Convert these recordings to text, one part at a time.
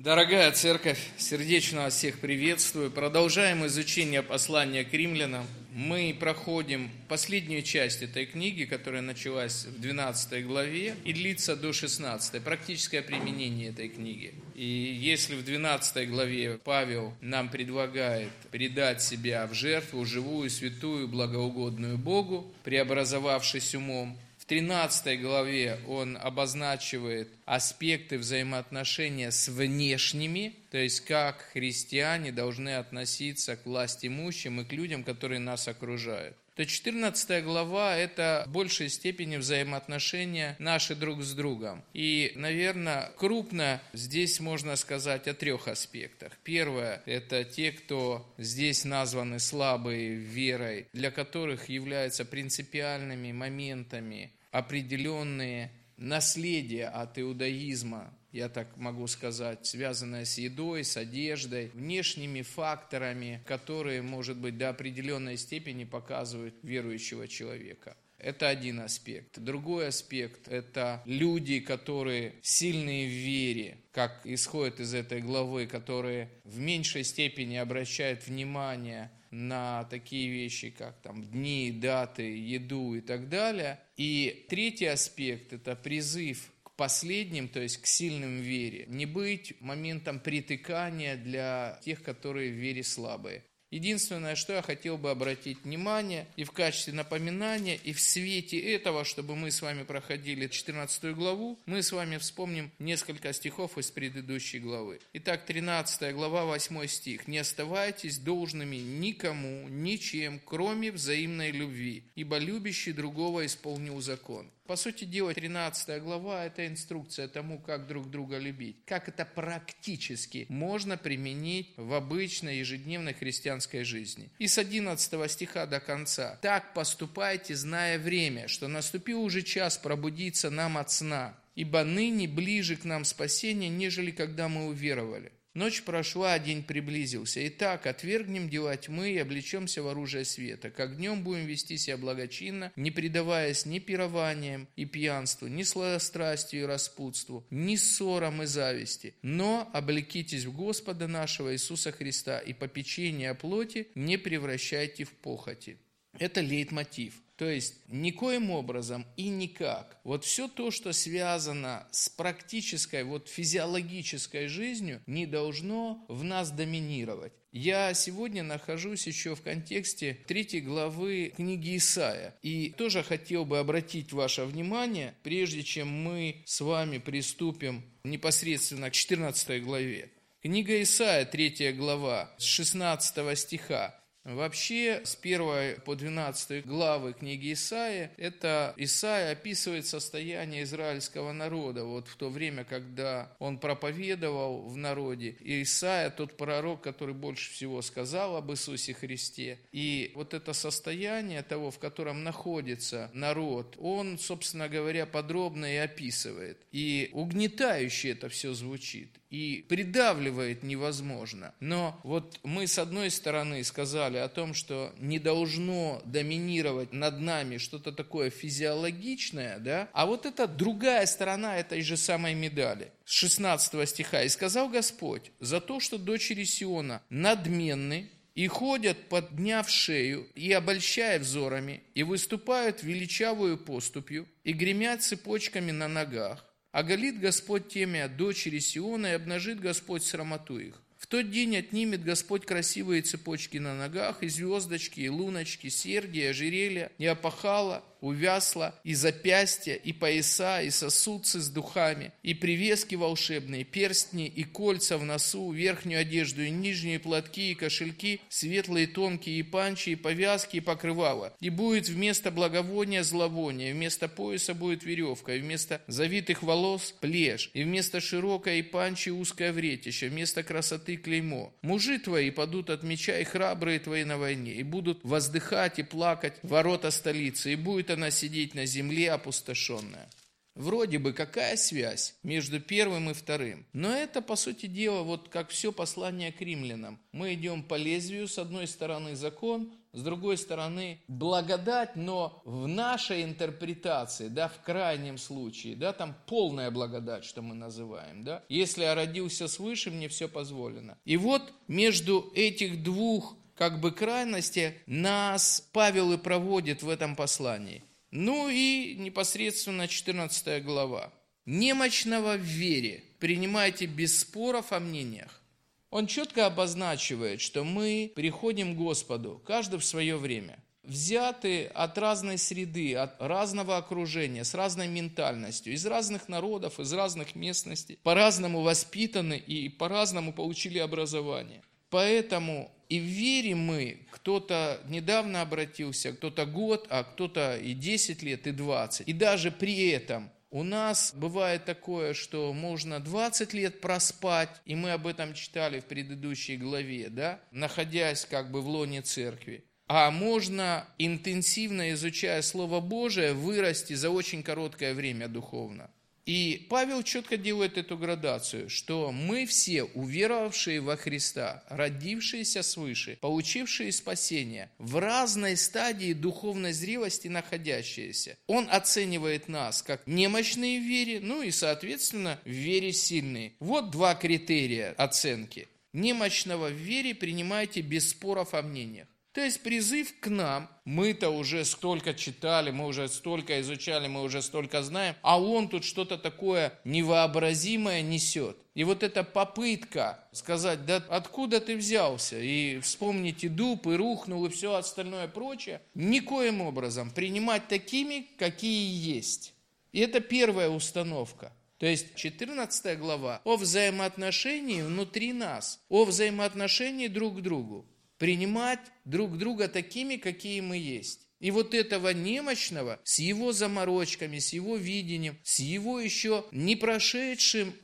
Дорогая церковь, сердечно вас всех приветствую. Продолжаем изучение послания к римлянам. Мы проходим последнюю часть этой книги, которая началась в 12 главе и длится до 16, практическое применение этой книги. И если в 12 главе Павел нам предлагает предать себя в жертву, живую, святую, благоугодную Богу, преобразовавшись умом, в 13 главе он обозначивает аспекты взаимоотношения с внешними, то есть как христиане должны относиться к властимущим и к людям, которые нас окружают. То 14 глава – это в большей степени взаимоотношения наши друг с другом. И, наверное, крупно здесь можно сказать о трех аспектах. Первое – это те, кто здесь названы слабые верой, для которых являются принципиальными моментами определенные наследия от иудаизма, я так могу сказать, связанное с едой, с одеждой, внешними факторами, которые, может быть, до определенной степени показывают верующего человека. Это один аспект. Другой аспект – это люди, которые сильные в вере, как исходит из этой главы, которые в меньшей степени обращают внимание на такие вещи, как там дни, даты, еду и так далее. И третий аспект – это призыв к последним, то есть к сильным в вере. Не быть моментом притыкания для тех, которые в вере слабые. Единственное, что я хотел бы обратить внимание, и в качестве напоминания, и в свете этого, чтобы мы с вами проходили 14 главу, мы с вами вспомним несколько стихов из предыдущей главы. Итак, 13 глава, 8 стих. «Не оставайтесь должными никому, ничем, кроме взаимной любви, ибо любящий другого исполнил закон». По сути дела, 13 глава – это инструкция тому, как друг друга любить. Как это практически можно применить в обычной ежедневной христианской жизни. И с 11 стиха до конца. «Так поступайте, зная время, что наступил уже час пробудиться нам от сна, ибо ныне ближе к нам спасение, нежели когда мы уверовали». Ночь прошла, а день приблизился. Итак, отвергнем дела тьмы и облечемся в оружие света. Как днем будем вести себя благочинно, не предаваясь ни пированиям и пьянству, ни сладострастию и распутству, ни ссорам и зависти. Но облекитесь в Господа нашего Иисуса Христа, и попечение о плоти не превращайте в похоти. Это лейтмотив. То есть, никоим образом и никак. Вот все то, что связано с практической, физиологической жизнью, не должно в нас доминировать. Я сегодня нахожусь еще в контексте 3 главы книги Исаия. И тоже хотел бы обратить ваше внимание, прежде чем мы с вами приступим непосредственно к 14 главе. Книга Исаия, 3 глава, с 16 стиха. Вообще, с 1 по 12 главы книги Исаии, это Исаия описывает состояние израильского народа, в то время, когда он проповедовал в народе. И Исаия, тот пророк, который больше всего сказал об Иисусе Христе. И это состояние того, в котором находится народ, он, собственно говоря, подробно и описывает. И угнетающе это все звучит. И придавливает невозможно. Но мы с одной стороны сказали о том, что не должно доминировать над нами что-то такое физиологичное, да? А это другая сторона этой же самой медали. С 16 стиха. «И сказал Господь, за то, что дочери Сиона надменны, и ходят, подняв шею, и обольщая взорами, и выступают величавую поступью, и гремят цепочками на ногах, оголит Господь темя дочери Сиона, и обнажит Господь срамоту их. В тот день отнимет Господь красивые цепочки на ногах, и звездочки, и луночки, серьги, и ожерелья, и опахала, увясла, и запястья, и пояса, и сосудцы с духами, и привески волшебные, перстни, и кольца в носу, верхнюю одежду, и нижние платки, и кошельки, светлые, тонкие, и панчи, и повязки, и покрывала. И будет вместо благовония зловоние, вместо пояса будет веревка, и вместо завитых волос плешь, и вместо широкой и панчи узкое вретище, вместо красоты клеймо. Мужи твои падут от меча, и храбрые твои на войне, и будут воздыхать и плакать ворота столицы, и будет она сидеть на земле опустошенная». Вроде бы какая связь между первым и вторым? Но это, по сути дела, вот как все послание к римлянам. Мы идем по лезвию, с одной стороны закон, с другой стороны благодать, но в нашей интерпретации, да, в крайнем случае, да, там полная благодать, что мы называем, да. Если я родился свыше, мне все позволено. И вот между этих двух крайностей нас Павел и проводит в этом послании. Ну и непосредственно 14 глава. «Немощного в вере принимайте без споров о мнениях». Он четко обозначивает, что мы приходим к Господу, каждый в свое время. Взяты от разной среды, от разного окружения, с разной ментальностью, из разных народов, из разных местностей, по-разному воспитаны и по-разному получили образование. Поэтому и в вере мы, кто-то недавно обратился, кто-то год, а кто-то и 10 лет, и 20. И даже при этом у нас бывает такое, что можно 20 лет проспать, и мы об этом читали в предыдущей главе, да, находясь в лоне церкви. А можно, интенсивно изучая Слово Божие, вырасти за очень короткое время духовно. И Павел четко делает эту градацию, что мы все, уверовавшие во Христа, родившиеся свыше, получившие спасение, в разной стадии духовной зрелости находящиеся. Он оценивает нас как немощные в вере, ну и, соответственно, в вере сильные. Вот два критерия оценки. Немощного в вере принимайте без споров о мнениях. То есть призыв к нам, мы-то уже столько читали, мы уже столько изучали, мы уже столько знаем, а он тут что-то такое невообразимое несет. И вот эта попытка сказать, да откуда ты взялся, и вспомните дуб, и рухнул, и все остальное прочее, никоим образом принимать такими, какие есть. И это первая установка. То есть 14 глава о взаимоотношении внутри нас, о взаимоотношении друг к другу. Принимать друг друга такими, какие мы есть. И вот этого немощного, с его заморочками, с его видением, с его еще не прошедшим,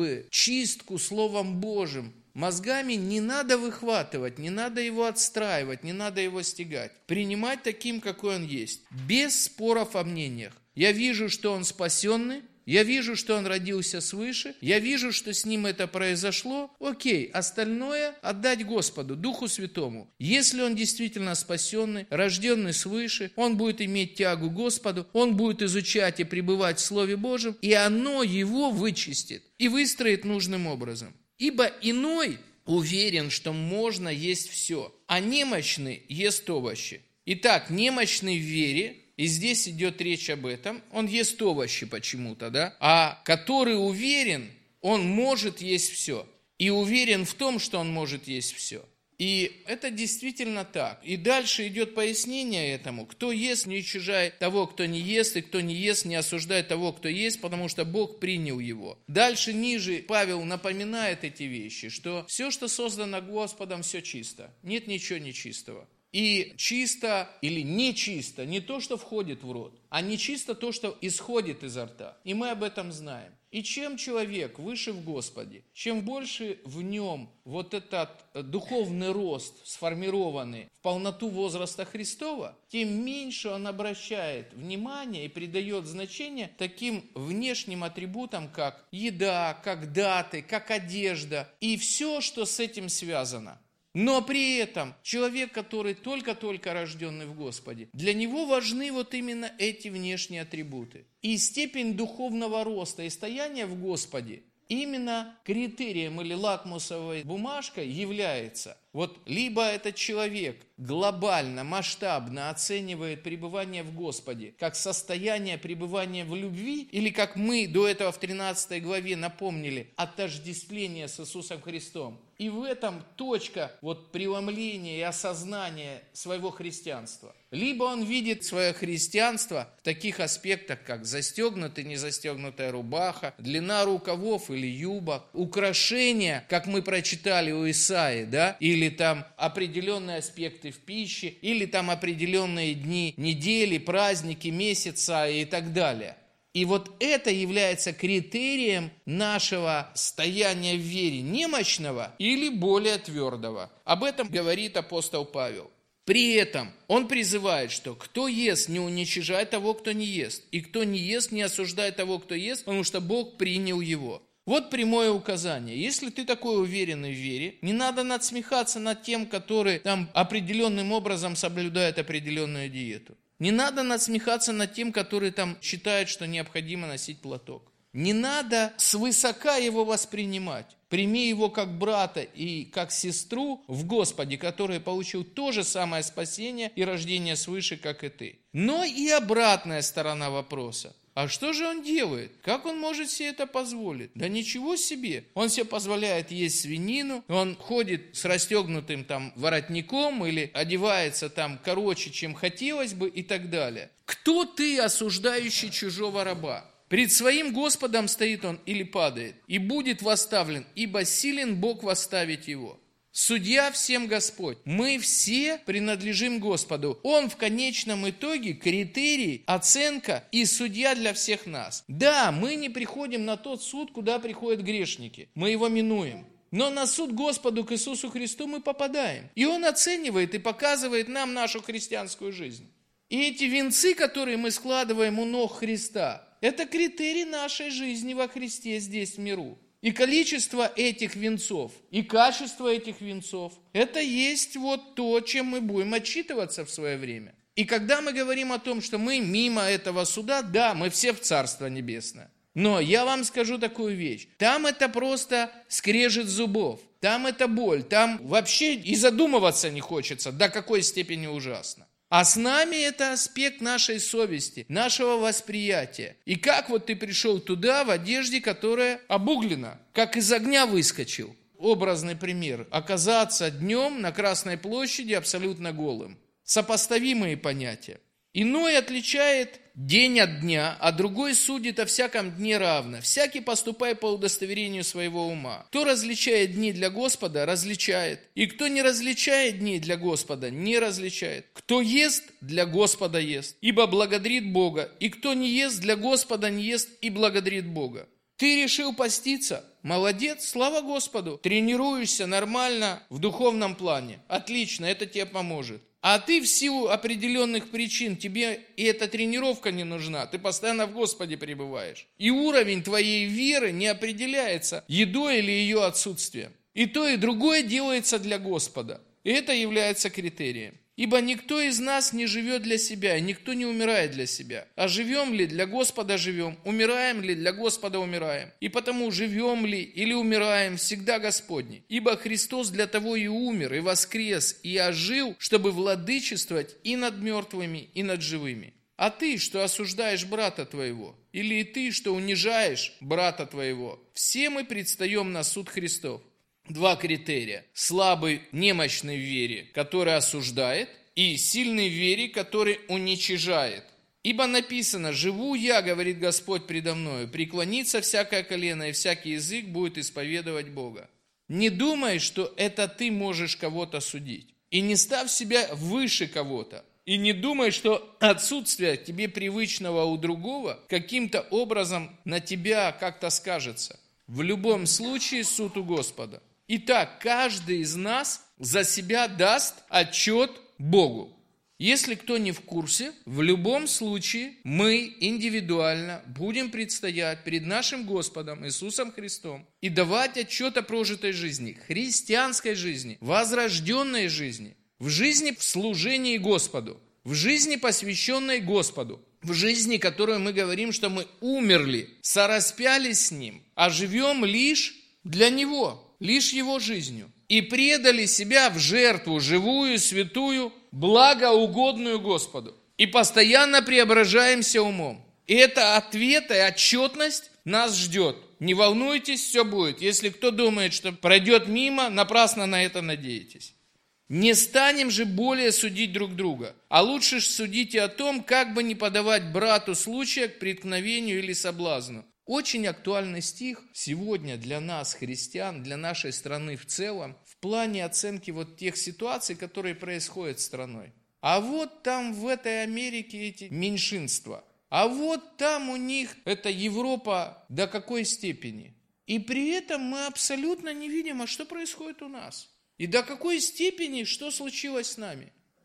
чистку Словом Божьим, мозгами не надо выхватывать, не надо его отстраивать, не надо его стягать. Принимать таким, какой он есть, без споров о мнениях. Я вижу, что он спасенный, я вижу, что он родился свыше, я вижу, что с ним это произошло. Окей, остальное отдать Господу, Духу Святому. Если он действительно спасенный, рожденный свыше, он будет иметь тягу к Господу, он будет изучать и пребывать в Слове Божьем, и оно его вычистит и выстроит нужным образом. Ибо иной уверен, что можно есть все, а немощный ест овощи. Итак, немощный в вере, и здесь идет речь об этом, он ест овощи почему-то, да? А который уверен, он может есть все. И уверен в том, что он может есть все. И это действительно так. И дальше идет пояснение этому. Кто ест, не уничижай того, кто не ест, и кто не ест, не осуждай того, кто есть, потому что Бог принял его. Дальше, ниже, Павел напоминает эти вещи, что все, что создано Господом, все чисто. Нет ничего нечистого. И чисто или нечисто не то, что входит в рот, а нечисто то, что исходит изо рта. И мы об этом знаем. И чем человек выше в Господе, чем больше в нем вот этот духовный рост сформированный в полноту возраста Христова, тем меньше он обращает внимание и придает значение таким внешним атрибутам, как еда, как даты, как одежда и все, что с этим связано. Но при этом человек, который только-только рожденный в Господе, для него важны вот именно эти внешние атрибуты. И степень духовного роста и стояния в Господе именно критерием или лакмусовой бумажкой является. Вот либо этот человек глобально, масштабно оценивает пребывание в Господе как состояние пребывания в любви, или, как мы до этого в 13 главе напомнили, отождествление с Иисусом Христом. И в этом точка преломления и осознания своего христианства. Либо он видит свое христианство в таких аспектах, как застегнутая, незастегнутая рубаха, длина рукавов или юбок, украшения, как мы прочитали у Исаии, да, или там определенные аспекты в пище, или там определенные дни недели, праздники, месяца и так далее. И вот это является критерием нашего стояния в вере немощного или более твердого. Об этом говорит апостол Павел. При этом он призывает, что кто ест, не уничижай того, кто не ест. И кто не ест, не осуждай того, кто ест, потому что Бог принял его. Вот прямое указание. Если ты такой уверенный в вере, не надо надсмехаться над тем, который там определенным образом соблюдает определенную диету. Не надо надсмехаться над тем, который там считает, что необходимо носить платок. Не надо свысока его воспринимать. Прими его как брата и как сестру в Господе, который получил то же самое спасение и рождение свыше, как и ты. Но и обратная сторона вопроса. А что же он делает? Как он может себе это позволить? Да ничего себе. Он себе позволяет есть свинину, он ходит с расстегнутым там воротником или одевается там короче, чем хотелось бы и так далее. Кто ты, осуждающий чужого раба? Пред своим Господом стоит он или падает, и будет восставлен, ибо силен Бог восставить его. Судья всем Господь. Мы все принадлежим Господу. Он в конечном итоге критерий, оценка и судья для всех нас. Да, мы не приходим на тот суд, куда приходят грешники. Мы его минуем. Но на суд Господу к Иисусу Христу мы попадаем. И Он оценивает и показывает нам нашу христианскую жизнь. И эти венцы, которые мы складываем у ног Христа, это критерий нашей жизни во Христе здесь, в миру. И количество этих венцов, и качество этих венцов, это есть вот то, чем мы будем отчитываться в свое время. И когда мы говорим о том, что мы мимо этого суда, да, мы все в Царство Небесное. Но я вам скажу такую вещь. Там это просто скрежет зубов, там это боль, там вообще и задумываться не хочется, до какой степени ужасно. А с нами это аспект нашей совести, нашего восприятия. И как вот ты пришел туда в одежде, которая обуглена, как из огня выскочил. Образный пример. Оказаться днем на Красной площади абсолютно голым. Сопоставимые понятия. Иной отличает день от дня, а другой судит о всяком дне равно. Всякий поступай по удостоверению своего ума. Кто различает дни для Господа, различает. И кто не различает дни для Господа, не различает. Кто ест, для Господа ест, ибо благодарит Бога. И кто не ест, для Господа не ест и благодарит Бога. Ты решил поститься? Молодец, слава Господу. Тренируешься нормально в духовном плане. Отлично, это тебе поможет. А ты в силу определенных причин, тебе и эта тренировка не нужна, ты постоянно в Господе пребываешь. И уровень твоей веры не определяется едой или ее отсутствием. И то, и другое делается для Господа. И это является критерием. Ибо никто из нас не живет для себя, и никто не умирает для себя. А живем ли для Господа живем, умираем ли для Господа умираем. И потому живем ли или умираем всегда Господни. Ибо Христос для того и умер, и воскрес, и ожил, чтобы владычествовать и над мертвыми, и над живыми. А ты, что осуждаешь брата твоего, или и ты, что унижаешь брата твоего, все мы предстаем на суд Христов. Два критерия. Слабый, немощный в вере, который осуждает, и сильный в вере, который уничижает. Ибо написано: «Живу я, говорит Господь предо мною, преклонится всякое колено, и всякий язык будет исповедовать Бога». Не думай, что это ты можешь кого-то судить. И не ставь себя выше кого-то. И не думай, что отсутствие тебе привычного у другого каким-то образом на тебя как-то скажется. В любом случае суд у Господа. Итак, каждый из нас за себя даст отчет Богу. Если кто не в курсе, в любом случае мы индивидуально будем предстоять перед нашим Господом Иисусом Христом и давать отчет о прожитой жизни, христианской жизни, возрожденной жизни, в жизни в служении Господу, в жизни, посвященной Господу, в жизни, которую мы говорим, что мы умерли, сораспялись с Ним, а живем лишь для Него. Лишь Его жизнью, и предали себя в жертву живую, святую, благоугодную Господу, и постоянно преображаемся умом. И это ответ и отчетность нас ждет. Не волнуйтесь, все будет. Если кто думает, что пройдет мимо, напрасно на это надеетесь. Не станем же более судить друг друга, а лучше судите о том, как бы не подавать брату случая к преткновению или соблазну. Очень актуальный стих сегодня для нас, христиан, для нашей страны в целом, в плане оценки вот тех ситуаций, которые происходят с страной. А вот там в этой Америке эти меньшинства, а вот там у них это Европа до какой степени. И при этом мы абсолютно не видим, а что происходит у нас. И до какой степени, что случилось с нами.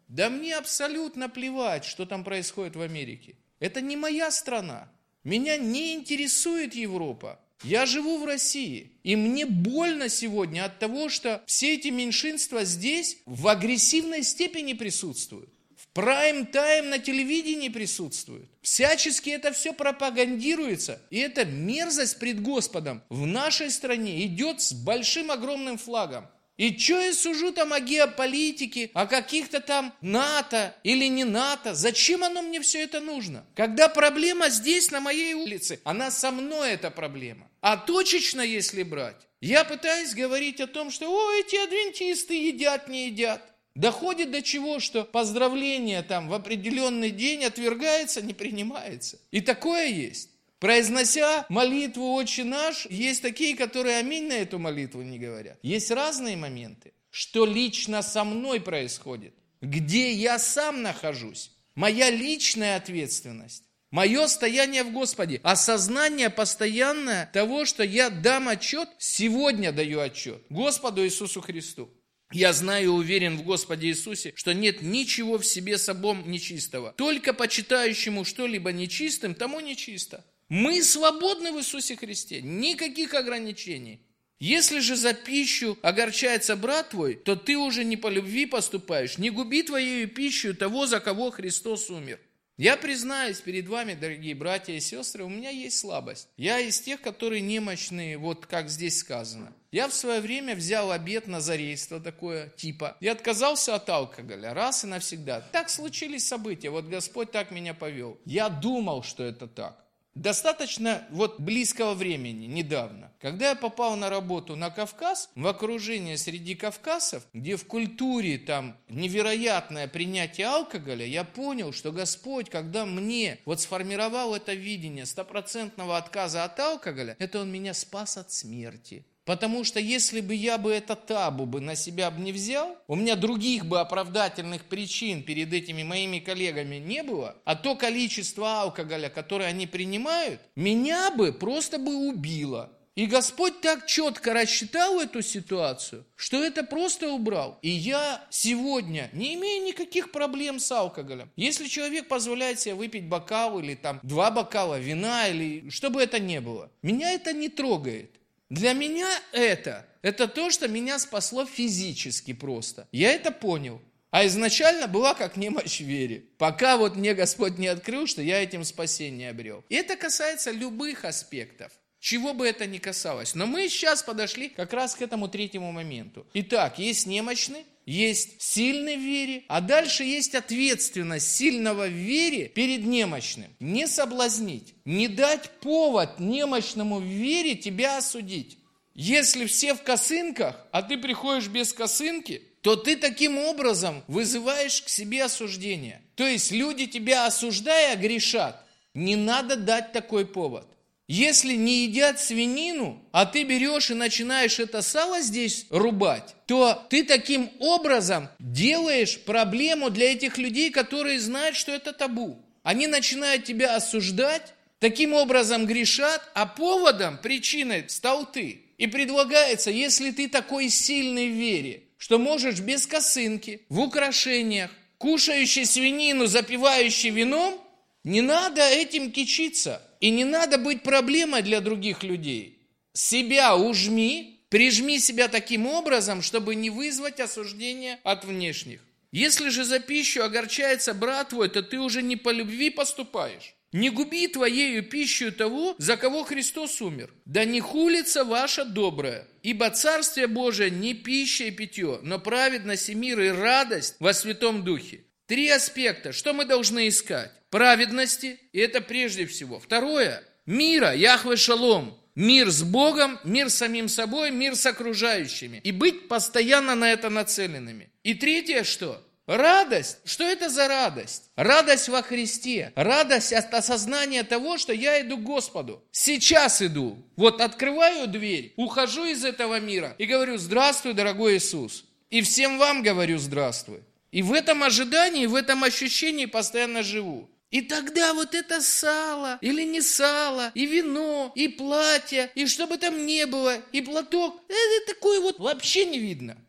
Да мне абсолютно плевать, что там происходит в Америке. Это не моя страна. Меня не интересует Европа. Я живу в России. И мне больно сегодня от того, что все эти меньшинства здесь в агрессивной степени присутствуют. В прайм-тайм на телевидении присутствуют. Всячески это все пропагандируется. И эта мерзость пред Господом в нашей стране идет с большим огромным флагом. И что я сужу там о геополитике, о каких-то там НАТО или не НАТО? Зачем оно мне все это нужно? Когда проблема здесь, на моей улице, она со мной эта проблема. А точечно, если брать, я пытаюсь говорить о том, что эти адвентисты едят, не едят. Доходит до чего, что поздравление там в определенный день отвергается, не принимается. И такое есть. Произнося молитву «Отче наш», есть такие, которые аминь на эту молитву не говорят. Есть разные моменты, что лично со мной происходит, где я сам нахожусь, моя личная ответственность, мое стояние в Господе, осознание постоянное того, что я дам отчет, сегодня даю отчет Господу Иисусу Христу. Я знаю и уверен в Господе Иисусе, что нет ничего в себе собом нечистого. Только почитающему что-либо нечистым, тому нечисто. Мы свободны в Иисусе Христе, никаких ограничений. Если же за пищу огорчается брат твой, то ты уже не по любви поступаешь, не губи твоею пищу того, за кого Христос умер. Я признаюсь перед вами, дорогие братья и сестры, у меня есть слабость. Я из тех, которые немощные, вот как здесь сказано. Я в свое время взял обет назарейства такое типа и отказался от алкоголя раз и навсегда. Так случились события, вот Господь так меня повел. Я думал, что это так. Достаточно близкого времени, недавно, когда я попал на работу на Кавказ, в окружение среди кавказцев, где в культуре там невероятное принятие алкоголя, я понял, что Господь, когда мне сформировал это видение 100% отказа от алкоголя, это Он меня спас от смерти. Потому что если бы я это табу на себя не взял, у меня других бы оправдательных причин перед этими моими коллегами не было, а то количество алкоголя, которое они принимают, меня бы просто убило. И Господь так четко рассчитал эту ситуацию, что это просто убрал. И я сегодня не имею никаких проблем с алкоголем. Если человек позволяет себе выпить бокал или 2 бокала вина, или что бы это ни было, меня это не трогает. Для меня это то, что меня спасло физически просто. Я это понял. А изначально была как немощь в вере. Пока мне Господь не открыл, что я этим спасение обрел. И это касается любых аспектов. Чего бы это ни касалось. Но мы сейчас подошли как раз к этому третьему моменту. Итак, есть немощный, есть сильный в вере, а дальше есть ответственность сильного в вере перед немощным. Не соблазнить, не дать повод немощному в вере тебя осудить. Если все в косынках, а ты приходишь без косынки, то ты таким образом вызываешь к себе осуждение. То есть люди тебя осуждая грешат. Не надо дать такой повод. Если не едят свинину, а ты берешь и начинаешь это сало здесь рубать, то ты таким образом делаешь проблему для этих людей, которые знают, что это табу. Они начинают тебя осуждать, таким образом грешат, а поводом, причиной стал ты. И предлагается, если ты такой сильный в вере, что можешь без косынки, в украшениях, кушающий свинину, запивающий вином, не надо этим кичиться. И не надо быть проблемой для других людей. Себя ужми, прижми себя таким образом, чтобы не вызвать осуждение от внешних. Если же за пищу огорчается брат твой, то ты уже не по любви поступаешь. Не губи твоею пищу того, за кого Христос умер. Да не хулится ваша добрая, ибо Царствие Божие не пища и питье, но праведность и мир и радость во Святом Духе. 3 аспекта, что мы должны искать. Праведности, и это прежде всего. 2, мира, Яхве Шалом. Мир с Богом, мир с самим собой, мир с окружающими. И быть постоянно на это нацеленными. И 3, что? Радость. Что это за радость? Радость во Христе. Радость от осознания того, что я иду к Господу. Сейчас иду. Открываю дверь, ухожу из этого мира и говорю: здравствуй, дорогой Иисус. И всем вам говорю: здравствуй. И в этом ожидании, в этом ощущении постоянно живу. И тогда это сало, или не сало, и вино, и платье, и что бы там ни было, и платок, это такое вообще не видно.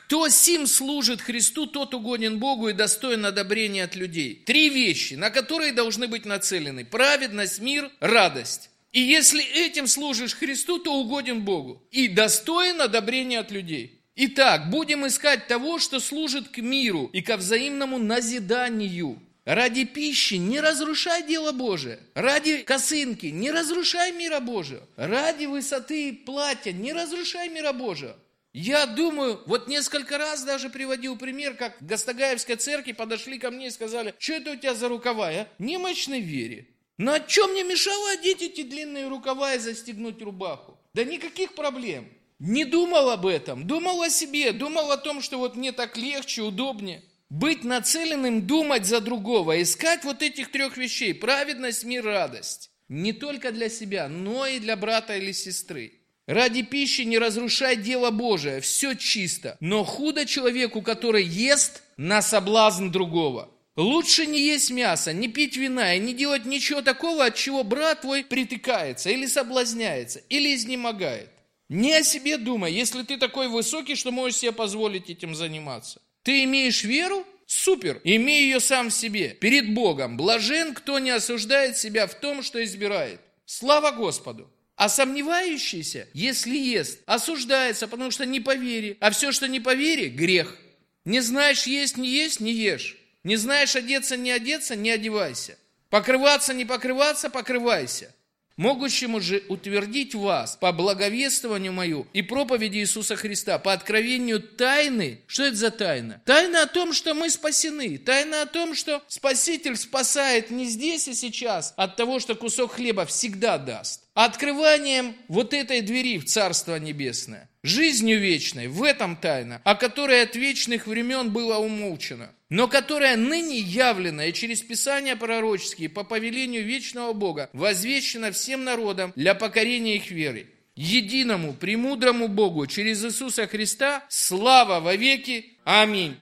Кто сим служит Христу, тот угоден Богу и достоин одобрения от людей. 3 вещи, на которые должны быть нацелены: праведность, мир, радость. И если этим служишь Христу, то угоден Богу и достоин одобрения от людей. Итак, будем искать того, что служит к миру и ко взаимному назиданию. Ради пищи не разрушай дело Божие. Ради косынки не разрушай мира Божия. Ради высоты платья не разрушай мира Божия. Я думаю, вот несколько раз даже приводил пример, как в Гастагаевской церкви подошли ко мне и сказали: что это у тебя за рукава, а? Немощной вере. Ну а что мне мешало одеть эти длинные рукава и застегнуть рубаху? Да никаких проблем. Не думал об этом, думал о себе, думал о том, что вот мне так легче, удобнее. Быть нацеленным, думать за другого, искать вот этих 3 вещей: праведность, мир, радость. Не только для себя, но и для брата или сестры. Ради пищи не разрушай дело Божие, все чисто. Но худо человеку, который ест на соблазн другого. Лучше не есть мясо, не пить вина и не делать ничего такого, от чего брат твой притыкается или соблазняется, или изнемогает. Не о себе думай, если ты такой высокий, что можешь себе позволить этим заниматься. Ты имеешь веру? Супер! Имей ее сам в себе, перед Богом. Блажен, кто не осуждает себя в том, что избирает. Слава Господу! А сомневающийся, если ест, осуждается, потому что не по вере. А все, что не по вере, грех. Не знаешь есть, не ешь. Не знаешь одеться, не одевайся. Покрываться, не покрываться, покрывайся. Могущему же утвердить вас по благовествованию мою и проповеди Иисуса Христа, по откровению тайны. Что это за тайна? Тайна о том, что мы спасены. Тайна о том, что Спаситель спасает не здесь и сейчас от того, что кусок хлеба всегда даст. Открыванием вот этой двери в Царство Небесное. Жизнью вечной, в этом тайна, о которой от вечных времен было умолчано, но которая ныне явлена и через Писания пророческие по повелению вечного Бога возвещена всем народам для покорения их веры. Единому, премудрому Богу через Иисуса Христа слава во веки. Аминь.